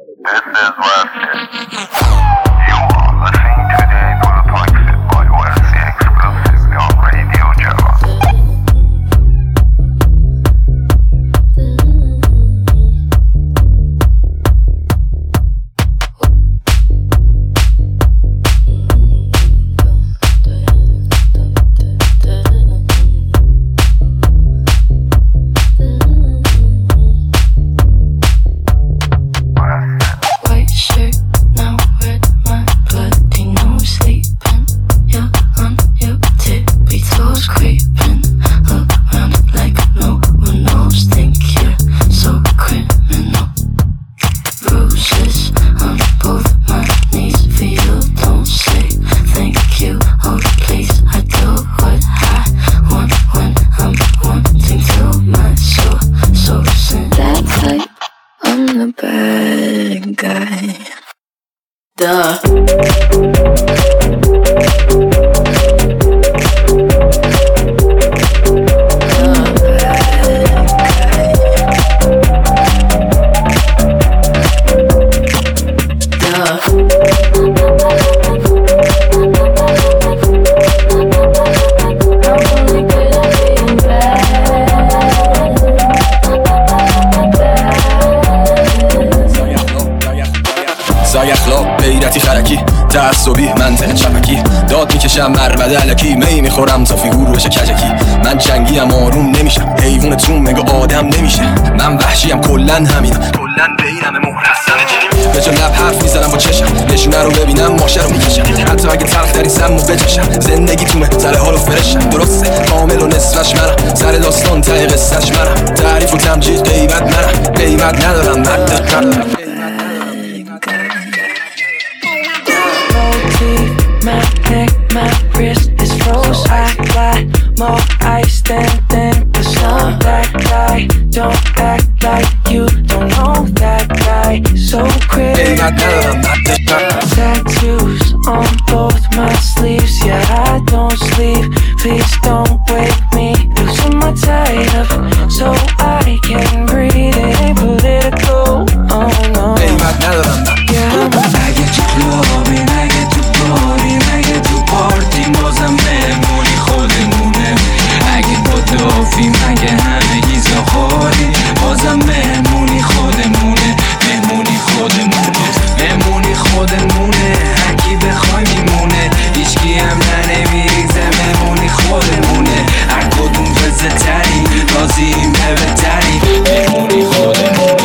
تعصبی منطق چپکی داد میکشم مرمده علکی می میخورم تا فیگور بشه کجکی من جنگیم آروم نمیشم حیوانتون مگه آدم نمیشه من وحشیم کلن همینم کلن بینم محرسن به جا لب حرف میزنم با چشم نشونه رو ببینم ماشه رو میکشم حتی اگه تلخ در این سمو بچشم زندگی تومه سر حالو فرشم درسته کامل و نصفش منم سر داستان ته قصهش منم تعریف و تمجید قیمت منم قیمت ندارم مدد ندارم My neck, my wrist is froze. I got more ice than the sun. That guy, don't act like you don't know that guy. So crazy. Tattoos on both my sleeves. Yeah, I don't sleep. Please don't wake me. Losing my tie up so I can breathe. It ain't political. Oh no. Yeah. اگه تو کلابی اگه تو باری اگه تو پارتی بازم بمونی خودمونه اگه با دافی مگه همگی زخاری بازم بمونی خودمونه بمونی خودمونه بمونی خودمونه هرکی بخوای میمونه هیچکی هم نمیریزه بمونی خودمونه هر کدوم وزه تری راضیم به بهتری بمونی خودمونه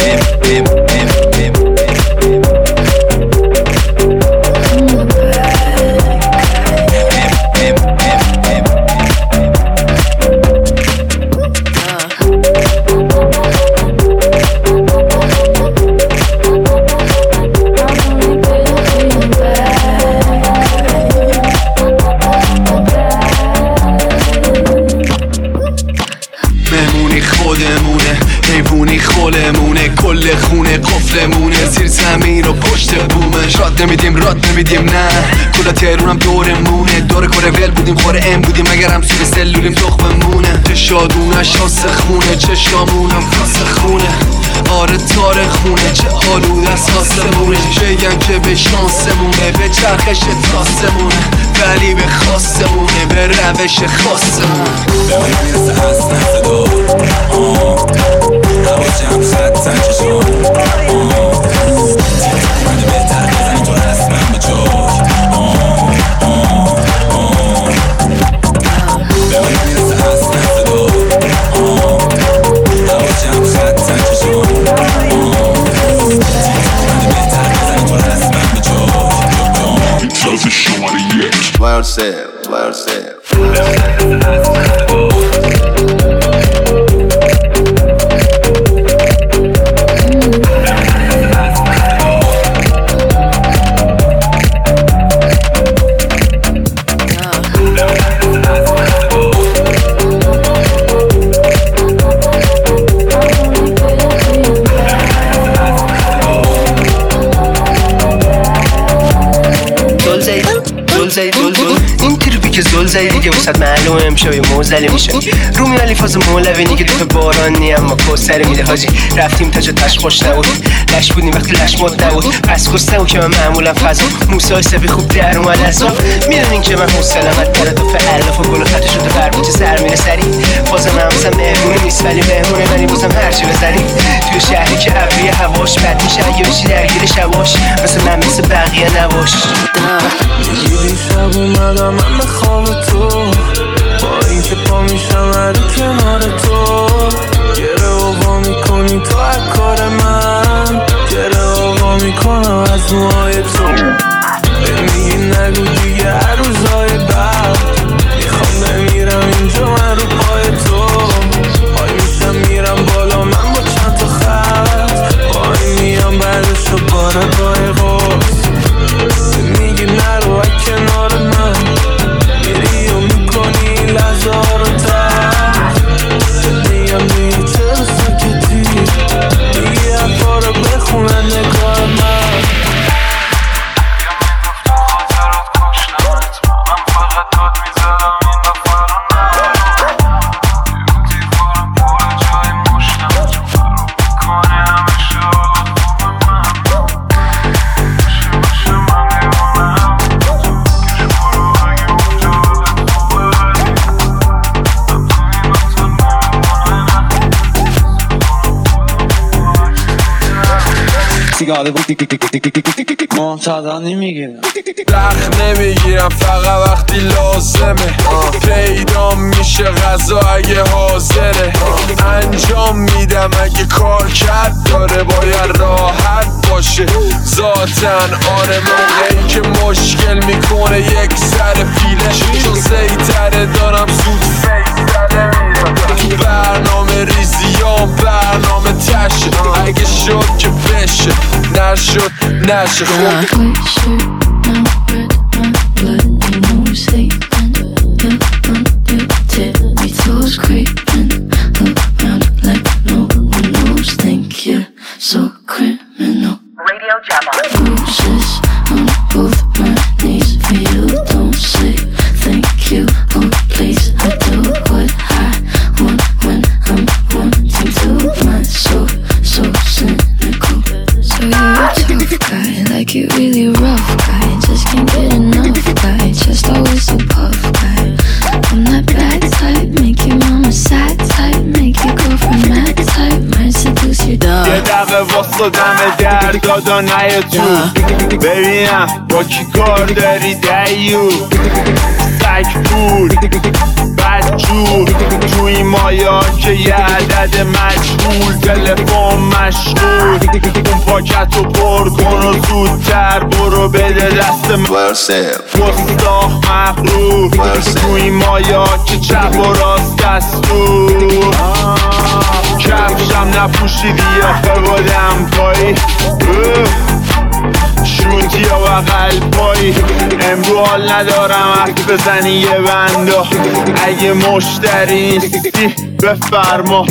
کل خونه قفلمونه زیر زمین و پشت بومش راد نمیدیم نه کلا تهرونم دورمونه دور کره ول بودیم خوره ام بودیم مگرم سور سلولیم تخممونه چه شادونه شاسه خونه چه شامونم کاسه خونه آره تاریخونه چه آلوده از آسمونه بگن که به شانسمونه به چرخش تاسمونه ولی به خاصمونه به روش خاصمونه به من میرسه اصلا صدا هوا جمع خطن چشم من بهتر بزنی تو رسمم به جاک به من میرسه اصلا صدا هوا جمع خطن چشم من بهتر بزنی تو رسمم به جاک سازی شماره یک ورسه این تربی که زل زدی دیگه وسط معلومه امشب یه موزلی میشه رو میالی فاز مولوینی که دوتا بارانی اما کوسری میده حاجی رفتیم تا جا تش خوش نبود لش بودیم وقتی لش مد نبود پس کس نبود که من معمولا فضا موسای سبی خوب در اومد از را میدونین که من مسلمت تردف علاف و گل و خطش رو تا بربوچه سر میره سری بازم همسم مهمونی نیست ولی مهمونه ولی بازم هرچی بزنی توی شهری که ابری هواش بد میشه اگه بشی درگیر شواش مثل من مثل بقیه نباش دیدی شب اومدم من به خواب تو با این که پا میشم هر کنار تو گره آقا میکنی تو از کار من گره آقا میکنم از موهای تو میگی نگو دیگه هر روزای بعد میخوام بمیرم اینجا من رو پای تو پای میشم میرم بالا من با چند تا خط پای میام بعدشو باره بای غص میگی نرو از کنار من میری و میکنی لحظه ها رو تر میگم دیگه چرا ساکتی دیگه حرفا رو بخونن نگاه من سیگاره معتادانی میگیرم رخ نمیگیرم فقط وقتی لازمه پیدا میشه غذا اگه حاضره انجام میدم اگه کار کرد داره باید راحت باشه ذاتن آره موقعی که مشکل میکنه یک سر پیله چون سیطره دارم زود فیصله تو برنامه ریزیام برنامه تشه اگه شد که بشه نشد نشه خوب دم در دادا نیا تو ببینم با کی کار داری دیو سک پول بدجور توی مایا که یه عدد مجهول تلفن مشغول اون پاکتو پر کن و زودتر برو بده دست گستاخ مغرور توی مایا که چپ و راست دستور کفشم نپوشیدی آخه بادم پایی شونتی و قلب پایی امرو حال ندارم حرف بزنی یه بندا اگه مشتری نیستی بفرما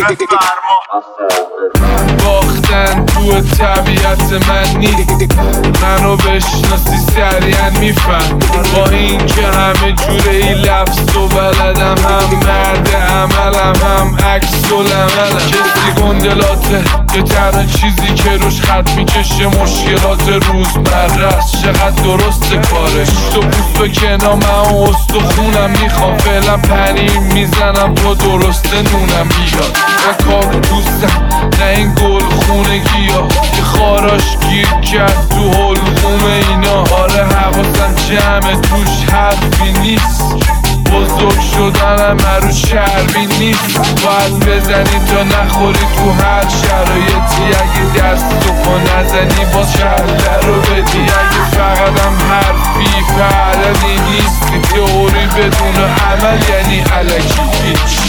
باختن تو طبیعت من نیست منو بشناسی سریعا میفهم با این که همه جوره ای لفظ و بلدم هم مرد عملم هم عکس و لملم کسی گندلاته یه تنها چیزی که روش خط میکشه مشکلات روزمره است چقدر درسته کارش تو پوست و کنام من و استخونم میخوام فعلا پنیر میزنم تا درسته نونم بیاد نه کار دوستم نه این گل خونگی ها که خاراش گیر کرد تو حلقوم اینا آره حواسم جمعه توش حرفی نیست بزرگ شدنم رو چربی نیست باید بزنی تا نخوری تو هر شرایطی اگه دستو پا نزنی باز کله رو بدی اگه فقطم حرفی پردنی نیستی تئوری بدون عمل یعنی الکی هیچ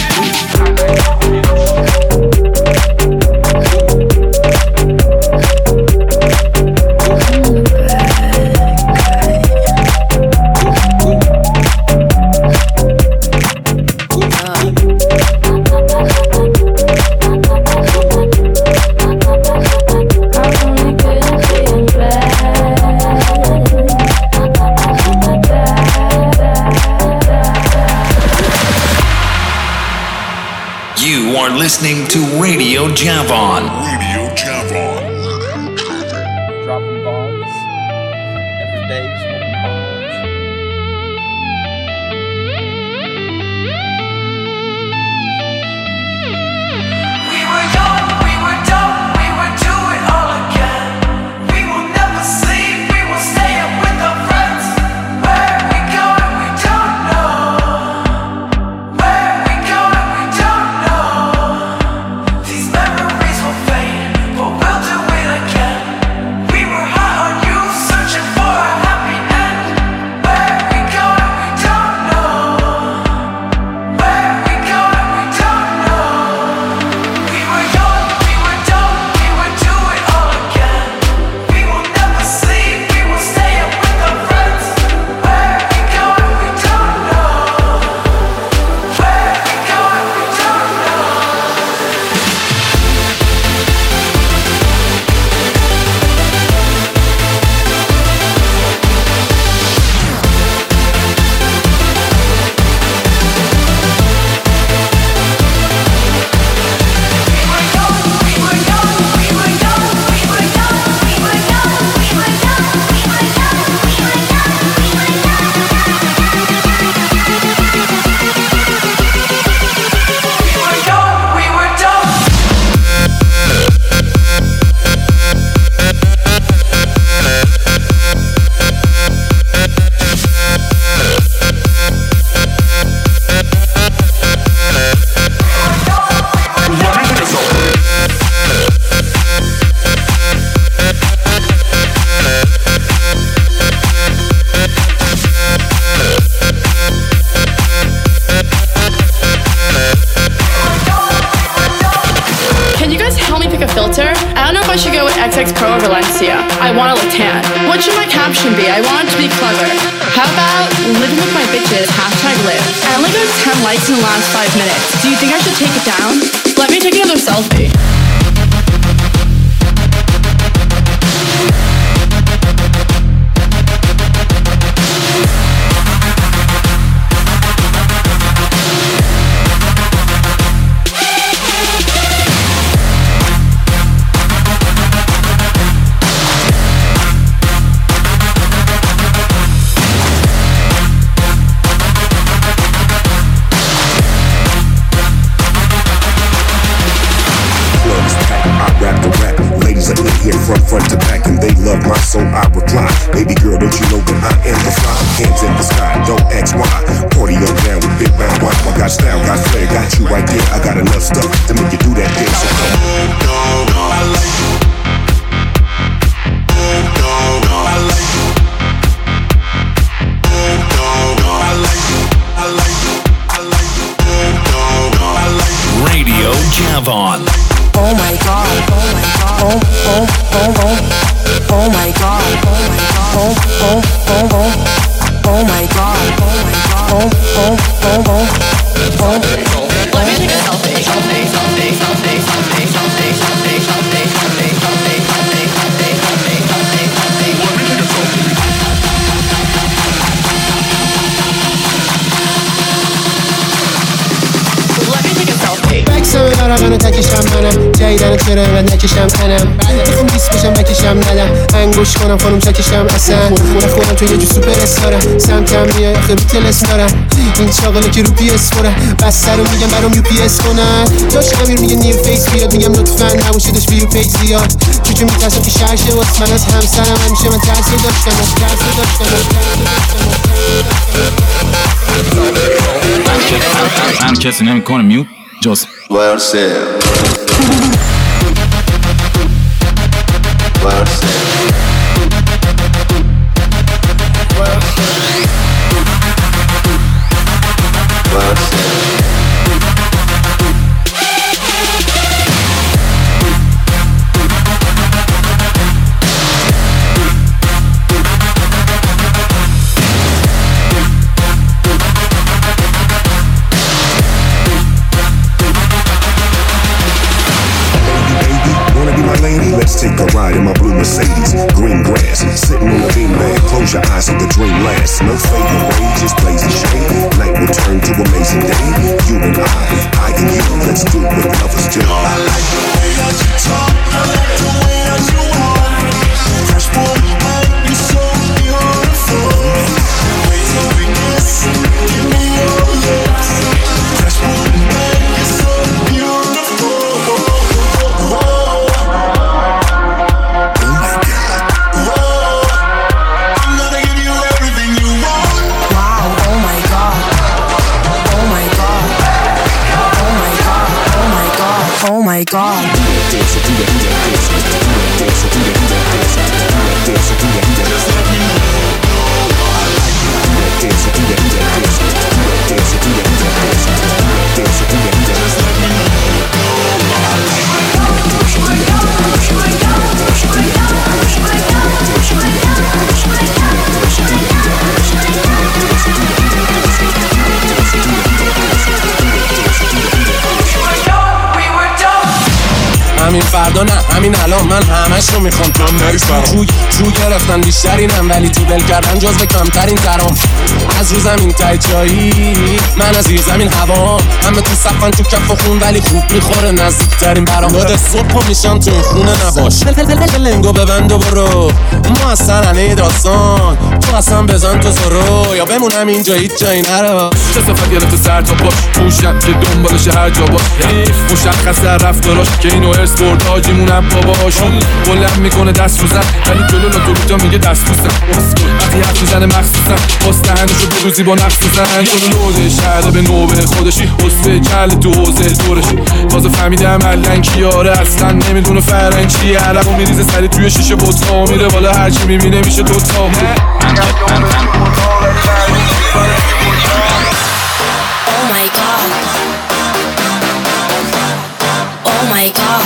listening to Radio Javon. Radio Javon. Dropping bombs every day, smoking bombs. We were young, we were dumb, we would do it all again. We will never sleep, we will stay up with our friends. Where we going, we don't know. Where we going, we don't know. These memories will fade, but we'll do it again. We were high on you, searching for a happy end. Where we going, we don't know. Where we going, we don't know. We were young, we were dumb, we would do it all again. We will never sleep, we will stay up with our friends. Where we going, we don't know. Where we going, we don't know. Can you guys help me pick a filter? I don't know if I should go with XX Pro or Valencia. I want to look tan. What should my caption be? I want it to be clever. How about living with my bitches, #live. I only got 10 likes in the last 5 minutes. Do you think I should take it down? Let me take another selfie. Front to back, and they love my soul. I reply, baby girl, don't you know that I am the fly? Hands in the sky, don't ask why. Party on down with big round white. I got style, got flair, got you right there. I got enough stuff to make you do that thing. So come on, I like you. I like you. I like you. I like you. I like you. I like you. Radio Javon. Oh my god, oh my god, oh, oh, oh, oh, oh my god, oh my god, oh, oh, oh, oh, oh my god, oh my god, oh, oh, oh, oh, oh. Let me take a selfie. منو تکشم منم جایدن چرا اینقدر نکشم تنم میخوام بیست بشم بکشم ندم انگوش کنم خانم چکشم اصلا خودم تو یه جو سوپر استارم سمتم میای آخه رو تلس دارم این چاقله که رو پی اس خوره بسته رو میگم برام یو پی اس کنن داشت امیر میگه نیو فیس بیاد میگم لطفا نباشه داشت بیو پیج زیاد چون میترسم که شرشه واسه من از همسرم همیشه من ترسی داشتم من کسی نمیکنه میوت جز Let's take a ride in my blue Mercedes. Green grass, sitting on the beanbag. Close your eyes, let the dream last. No fading away, just blazing shade. Night will turn to amazing day. You and I and you. Let's do what lovers DJ. I like the way that you talk, I like the way that you walk. Fresh boy, you're so beautiful. The way that we kiss, give me your lips. Fresh boy, you're so beautiful. Oh my God. همین فردا نه همین الان من همش رو میخوام تو نریسم جو گرفتن بیشترینم ولی تو دل کردن جزو کمترین ترام از رو زمین تای جایی من از زیر زمین هوا همه تو صفن تو کف و خون ولی خوب میخوره نزدیکترین برام داده صبح میشم تو این خونه نباش لنگو ببند و برو ما از سرنه داستان تو اصلا بزن تو زرو یا بمونم اینجا هیچ جایی نرو چه صفت یعنی تو سر تا پاش پوشن که دنبالش هر جا باش مشخص در رفتاراش که اینو ارس برد آجیمونم باباشون بلند میکنه دست رو زن ولی جلو تا میگه دست رو زن وقتی حرف میزنه مخصوصا مستهنشو بروزی با نقص زن چون لوده شهده به نوبه خودشی حسه کل تو حوزه دورش تازه فهمیدم علن کیاره اصلا نمیدونه فرنچی علمو میریزه سری توی شیشه بوتا میره بالا هرچی میبینه میشه دوتا Oh my God. Oh my God.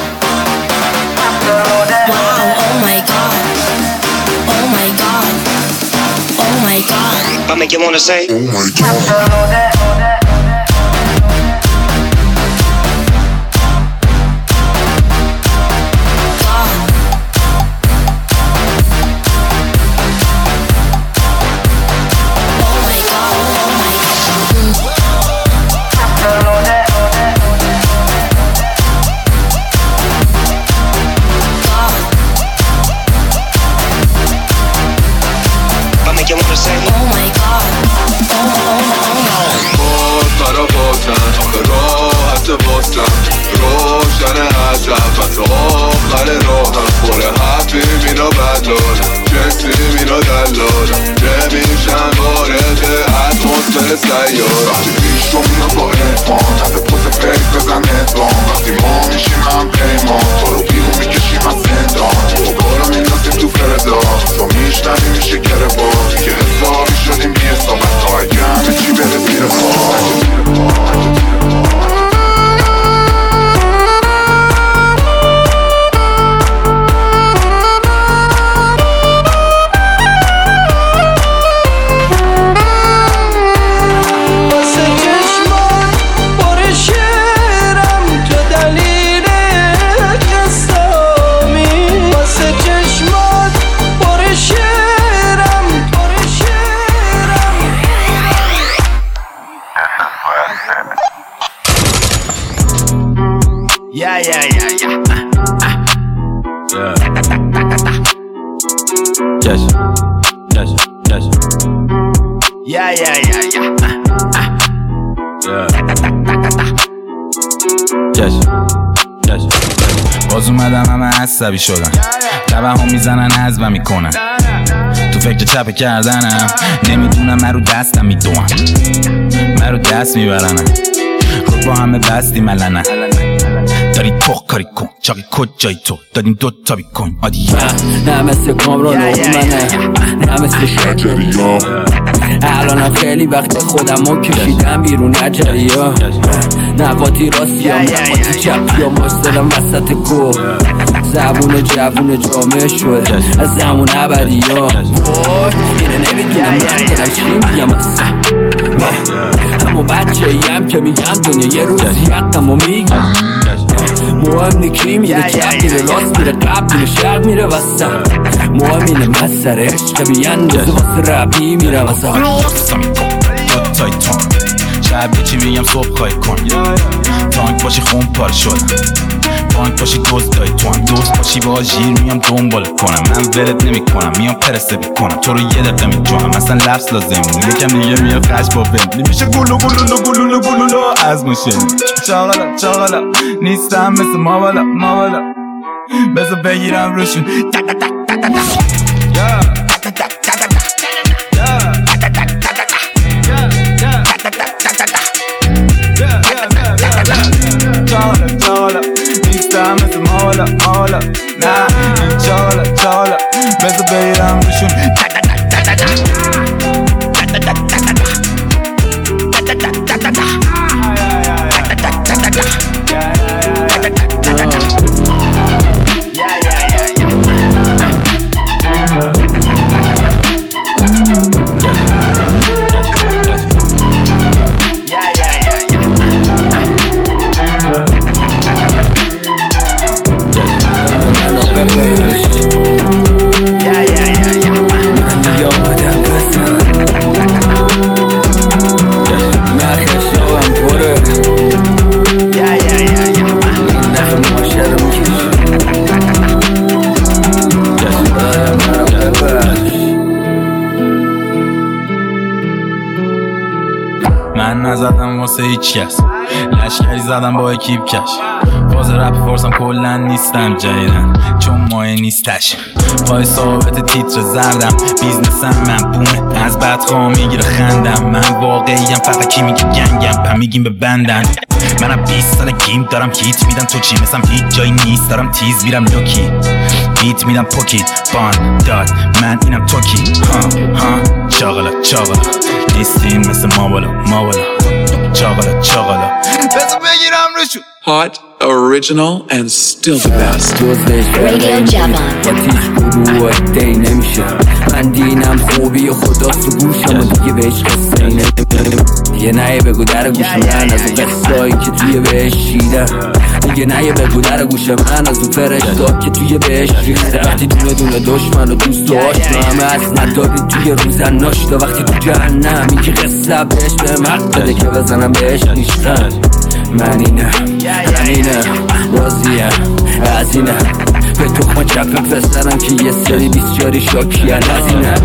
Wow, oh my God. Oh my God. Oh my God. I make you wanna say, oh my God. باز اومدم همه عصبی شدن تبه ها میزنن عزبم میکنن تو فکر چپه کردنم نمیدونم من رو دستم میدونم من رو دست میبرنم خود با همه بستی ملنه داری تو کاری کن چاقی کجایی تو دادیم دوتا بیکن آدیه نه مثل کامران منه نه مثل شجریه الانم خیلی وقت خودمو کشیدم بیرون اجریا نقاطی راستی هم نقاطی چپی هم مستدم وسط کو زبون جوون جامعه شد از زمون عبدی ها اینه نمیدونم من دارم چی میگم اما بچه ایم که میگم دنیا یه روزی حقم و میگم مهم نیکی میره چپ میره راست میره قبل میره شرق میره وسط مهم اینه من سر عشق بیاندازه واسه ربی میره وسط دوتای تو شب چی بگم صبح خواهی کن تانک باشی خون پاره شدم بانک باشی دوست دایی تو هم دوست باشی با جیر میام دنبال کنم من ولت نمی کنم میام پرسه بی کنم تو رو یه دقیقه می جونم مثلا لفظ لازم یکم دیگه میاد خش با بند میشه گلو گلولو گلولو گلولو از ماشین چاقالا چاقالا نیستم مثل ما بالا بذار بگیرم روشون تک تک تک تک چالا نیستم مثل مالا نه این چالا بذار بگیرم روشون من نزدم واسه هیچ کس لشکری زدم با اکیب کش باز رپ فورسم کلن نیستم جدیدن چون مایه نیستش پای ثابت تیتر زردم بیزنسم من بومه از بدخواه میگیره خندم من واقعیم فقط کی میگه گنگم پم میگیم به بندن منم 20 سال گیم دارم هیت میدم تو چی مثلم هیچ جایی نیست دارم تیز میرم لوکی بیت میدم پوکیت بان داد من اینم توکی چاقلا نیستین مثل ما بالا چاقلا بذار بگیرم روشون Hot, original, and still the best. Radio Javon. گروه دی نمیشه من دینم خوبی خدا تو گوشم و دیگه بهش قصه دیگه نه بگو در گوش من از اون قصایی که توی بهش شیدم دیگه نه بگو در گوش من از اون فرشتا که توی بهش ریخته وقتی دونه دشمن و دوست و آشنا همه از نداری توی روزن ناشتا وقتی تو جهنم این که قصه بهش به مرد بده که بزنم بهش نیشتن من اینم راضیم از اینم به تخم چپ پسرم که یه سری بیسیاری شاکیان از اینم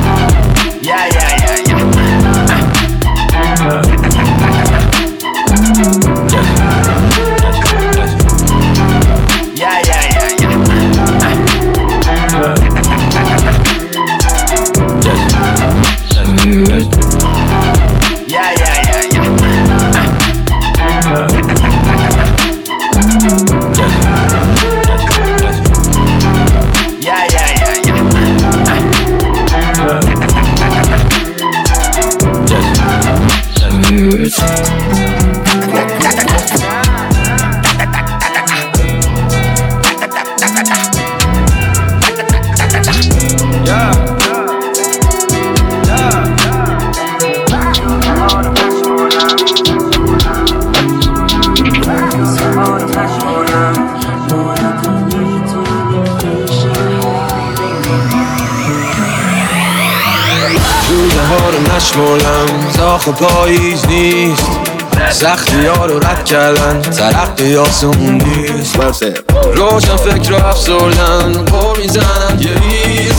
نشمولم زاخ و پاییز نیست سختی ها رو رد کردن ترقی آسون نیست روشن فکر رو افسردن پر میزنم یه ریز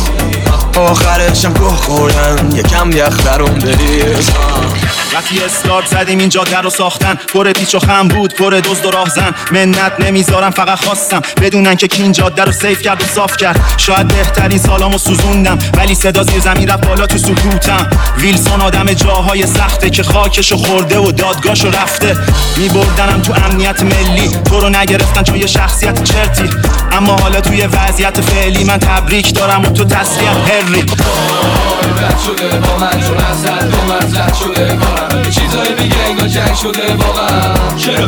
آخرشم گوه خوردن یکم یخ درون بریز وقتی استارت زدیم این جاده رو ساختن پر پیچ و خم بود پر دزد و راهزن منت نمیذارم فقط خواستم بدونن که کی این جاده رو سیف کرد و صاف کرد شاید بهترین سالامو سوزوندم ولی صدا زیر زمین رفت بالا تو سکوتم ویلسون آدم جاهای سخته که خاکشو خورده و دادگاهشو رفته میبردنم تو امنیت ملی تو رو نگرفتن چون یه شخصیت چرتی اما حالا توی وضعیت فعلی من تبریک دارم و تو تسلیت هری رد شده با من چون از حد و مرزد شده کارم چیزایی میگه انگار جنگ شده واقعا چرا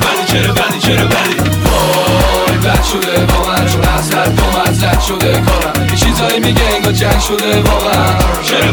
بدی وای بد شده با من چون از حد و مرزد شده کارم چیزایی میگه انگار جنگ شده واقعا چرا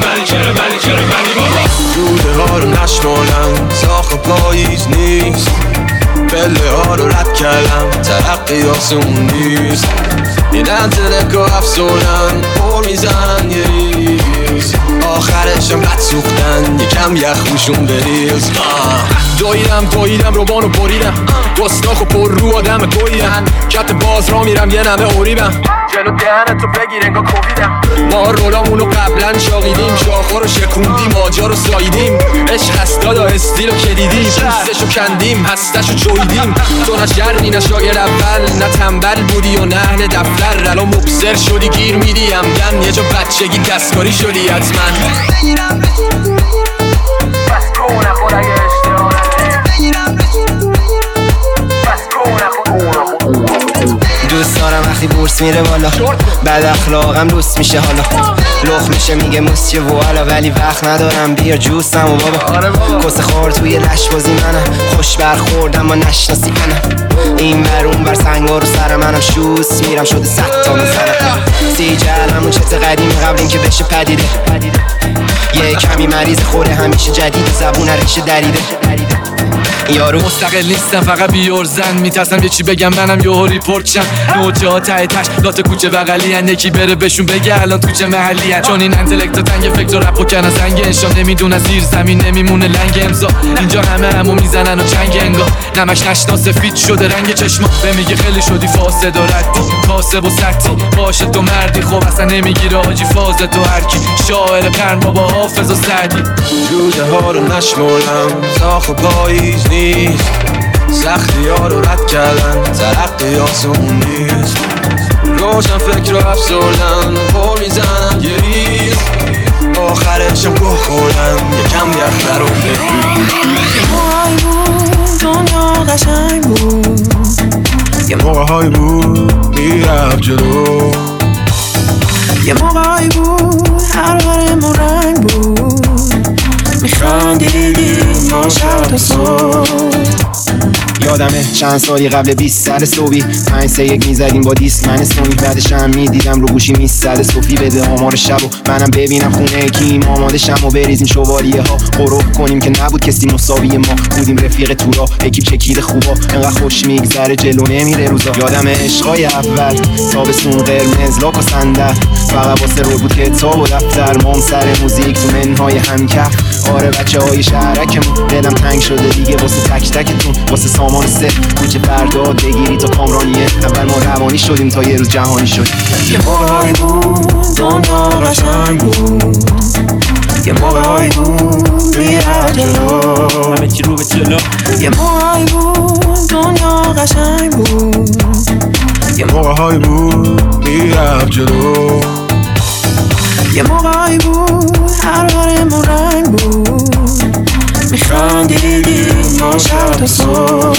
بدی واقعا روده ها رو نشمالم ساخ و پاییز نیست پله ها رو رد کردم ترقی آسون نیست این انترک و افسردن پر میزنن یه ریز ریز آخرشم رد سوختن یکم یخوشون بریز دویدم روبانو بریدم گستاخ و پر رو آدم گویدم کت باز را میرم یه نمه اوریبم جلو دهنتو بگیر انگاه کوبیدم ما رولامونو قبلا شاقیدیم شاخا رو شکوندیم آجا رو ساییدیم عشق هستادا استیلو کلیدیم پوستشو کندیم هستشو جویدیم تو نه شرقی نه شاگر اول نه تنبل بودی و نه اهل دفتر الان مبصر شدی گیر میدی همگن یه جا بچگی دستکاری شدی حتما بس کن خود اگه دوست دارم وقتی بورس میره بالا بد اخلاقم دوست میشه حالا لخ میشه میگه موسیه و حالا ولی وقت ندارم بیا جوستم و بابا کس خور توی لش بازی منم خوش برخوردم و نشناسی منم این ور اون ور سنگا رو سر منم شوست میرم شده 100 تا میزنم سیجل همون چت قدیم قبل این که بشه پدیده یه کمی مریض خوره همیشه جدید زبون ریشه دریده یارو مستقل نیستم فقط بیورزن میترسم یه چی بگم منم یهو ریپورت شم نوچه ها ته تش لات کوچه بغلی ان یکی بره بهشون بگه الان تو چه محلی ان چون این انتلکتا تنگ فکر و رپ و کنه زنگ انشا نمیدونه زیر زمین نمیمونه لنگ امضا اینجا همو میزنن و چنگ انگا نمش نشنا سفید شده رنگ چشما به میگه خیلی شدی فاسد و ردی کاسب و سطی باشه تو مردی خب اصلا نمیگیره آجی فاز تو هرکی شاعر قرن بابا حافظ و سعدی جوجه ها رو نشمردم زاخ و پاییز نیست سختی ها رو رد کردن ترقی آسون نیست روشن فکر رو افسردن پر میزنم یه ریز آخرشم گوه خوردم یکم یخ در اون یه موقعی بود دنیا قشنگ بود یه موقعی بود میرفت جلو یه موقعی بود هر برمون رنگ بود میخندیدیم ما شب تا صبح یادمه چند سالی قبل 20 سال صبحی 5-3-1 میزدیم با دیست من سونی بعدش هم میدیدم رو گوشی میستد صوفی بده آمار شب و منم ببینم خونه کیم آماده شم و بریزیم شوالیه ها قروب کنیم که نبود کسی مساوی ما بودیم رفیق تورا اکیپ چکید خوبا انقدر خوش میگذره جلو نمیره روزا یادمه عشقای اول تابستون قرمز لاک و صندل فقط واسه رو بود کتاب و دفتر مام سر موزیک تو منهای همکف آره بچه های شهرکمون دلم تنگ شده دیگه واسه تک تکتون واسه سامان سه کوچه فرداد بگیری تا کامرانیه اول ما روانی شدیم تا یه روز جهانی شدیم یه موقعی بود دنیا قشنگ بود یه موقعی بود میرفت جلو همه چی رو به جلو یه موقعی بود دنیا قشنگ بود یه موقعی بود میرفت جلو یه موقعی بود هر برمون رنگ بود میخندیدیم ما شب تا صبح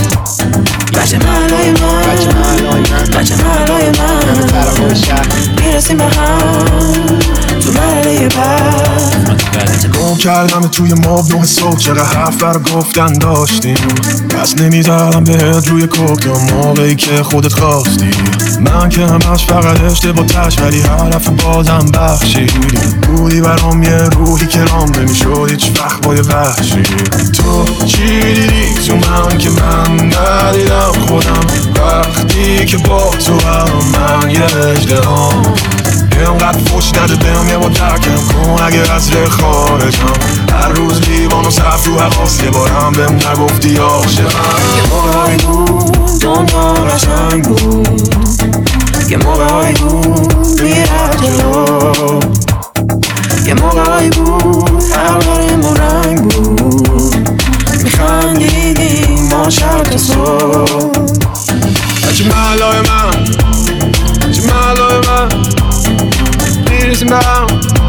بچه محلای من بچه محلای من میرسیم به هم تو محله بعد گم کردم توی ماب 9 صبح چقدر حرف برا گفتن داشتیم پس نمیزدم بهت روی کوک تا موقعی که خودت خواستی من که همش فقط اشتباه تش ولی حرف بازم بخشیدی بودی برام یه روحی که رام نمیشد هیچ وقت با یه وحشی تو چی دیدی تو من که من ندیدم خودم وقتی که با تو هم من یه اجدهام اینقدر فوش نده بهم یه با ترکم کن اگه از ره خارجم هر روز لیوان و صرف رو حواس یه بارم بهم نگفتی عاشقم یه موقعی بود دنیا قشنگ بود یه موقعی بود میرفت جلو یه موقعی بود هر برمون رنگ بود میخندیدیم ما شب تا صبح بچه محلای من بچه محلای من میرسیم به هم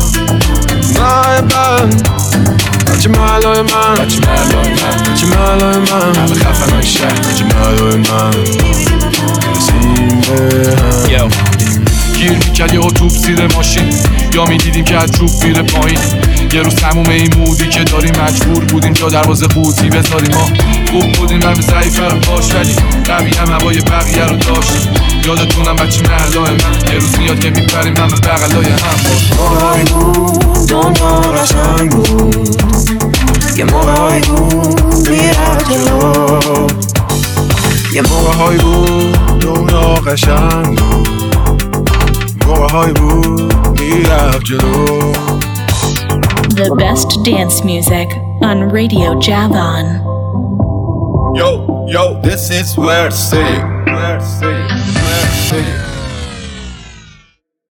بچه محلای من بچه محلای من همه خفن های شهر بچه محلای من میرسیم به هم گیر میکرد یه توپ زیر ماشین یا میدیدیم که از چوب میره پایین یه روز تموم این مودی که داریم مجبور بودیم جا دروازه قوطی بذاریم ما خوب بودیم همه ضعیفه رو باش ولی قوی هم هوای بقیه رو داشت یادتونم بچه محلای من یه روز میاد که میپریم همه بغلای هم موقعی بود دنیا قشنگ بود یه موقعی بود میرفت جلو یه موقعی بود دنیا قشنگ بود موقعی پای بود میرفت جلو. The best dance music on Radio Javon. Yo, this is where city.